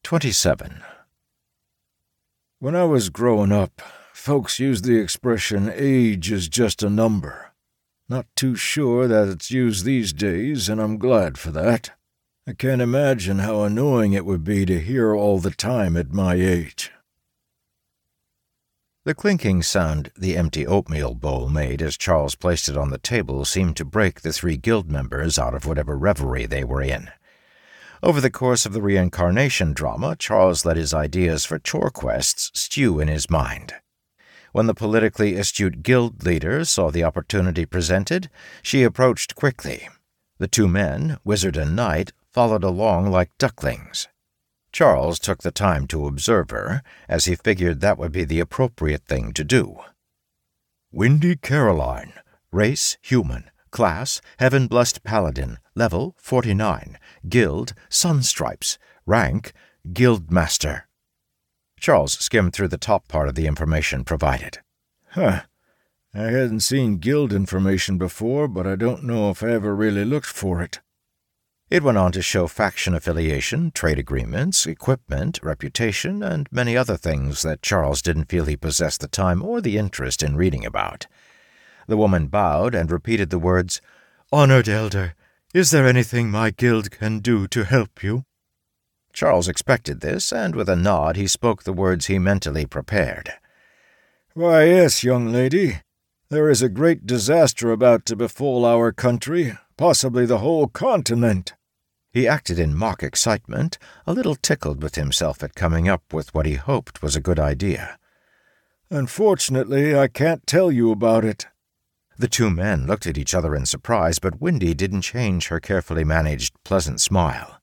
27. When I was growing up, folks used the expression age is just a number. Not too sure that it's used these days, and I'm glad for that. I can't imagine how annoying it would be to hear all the time at my age. The clinking sound the empty oatmeal bowl made as Charles placed it on the table seemed to break the three guild members out of whatever reverie they were in. Over the course of the reincarnation drama, Charles let his ideas for chore quests stew in his mind. When the politically astute guild leader saw the opportunity presented, she approached quickly. The two men, wizard and knight, followed along like ducklings. Charles took the time to observe her, as he figured that would be the appropriate thing to do. Windy Caroline, race human, class heaven-blessed paladin, level 49, guild Sunstripes, rank guildmaster. Charles skimmed through the top part of the information provided. I hadn't seen guild information before, but I don't know if I ever really looked for it. It went on to show faction affiliation, trade agreements, equipment, reputation, and many other things that Charles didn't feel he possessed the time or the interest in reading about. The woman bowed and repeated the words, "Honored Elder, is there anything my guild can do to help you?" Charles expected this, and with a nod he spoke the words he mentally prepared. "Why, yes, young lady. There is a great disaster about to befall our country, possibly the whole continent." He acted in mock excitement, a little tickled with himself at coming up with what he hoped was a good idea. "Unfortunately, I can't tell you about it." The two men looked at each other in surprise, but Windy didn't change her carefully managed, pleasant smile.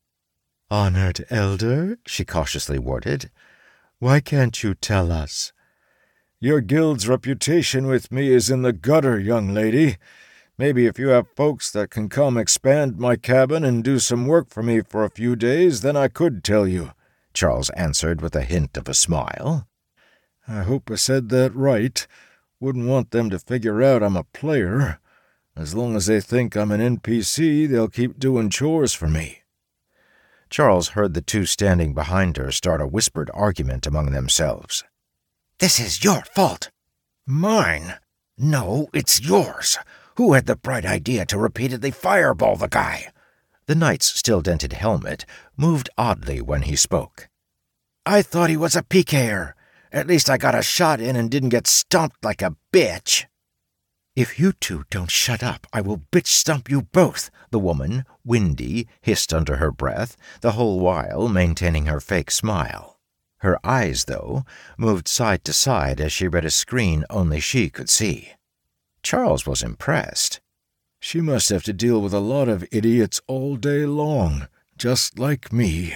"Honored Elder," she cautiously worded, "why can't you tell us?" "Your guild's reputation with me is in the gutter, young lady. Maybe if you have folks that can come expand my cabin and do some work for me for a few days, then I could tell you," Charles answered with a hint of a smile. "I hope I said that right. Wouldn't want them to figure out I'm a player. As long as they think I'm an NPC, they'll keep doing chores for me." Charles heard the two standing behind her start a whispered argument among themselves. "This is your fault." "Mine? No, it's yours. Who had the bright idea to repeatedly fireball the guy?" The knight's still-dented helmet moved oddly when he spoke. "I thought he was a PKer. At least I got a shot in and didn't get stomped like a bitch." "If you two don't shut up, I will bitch-stomp you both," the woman, Windy, hissed under her breath, the whole while maintaining her fake smile. Her eyes, though, moved side to side as she read a screen only she could see. Charles was impressed. She must have to deal with a lot of idiots all day long, just like me.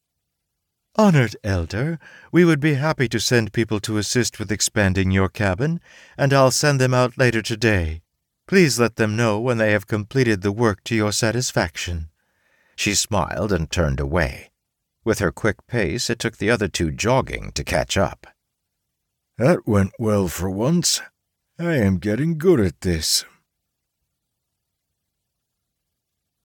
"Honored Elder, we would be happy to send people to assist with expanding your cabin, and I'll send them out later today. Please let them know when they have completed the work to your satisfaction." She smiled and turned away. With her quick pace, it took the other two jogging to catch up. "That went well for once. I am getting good at this."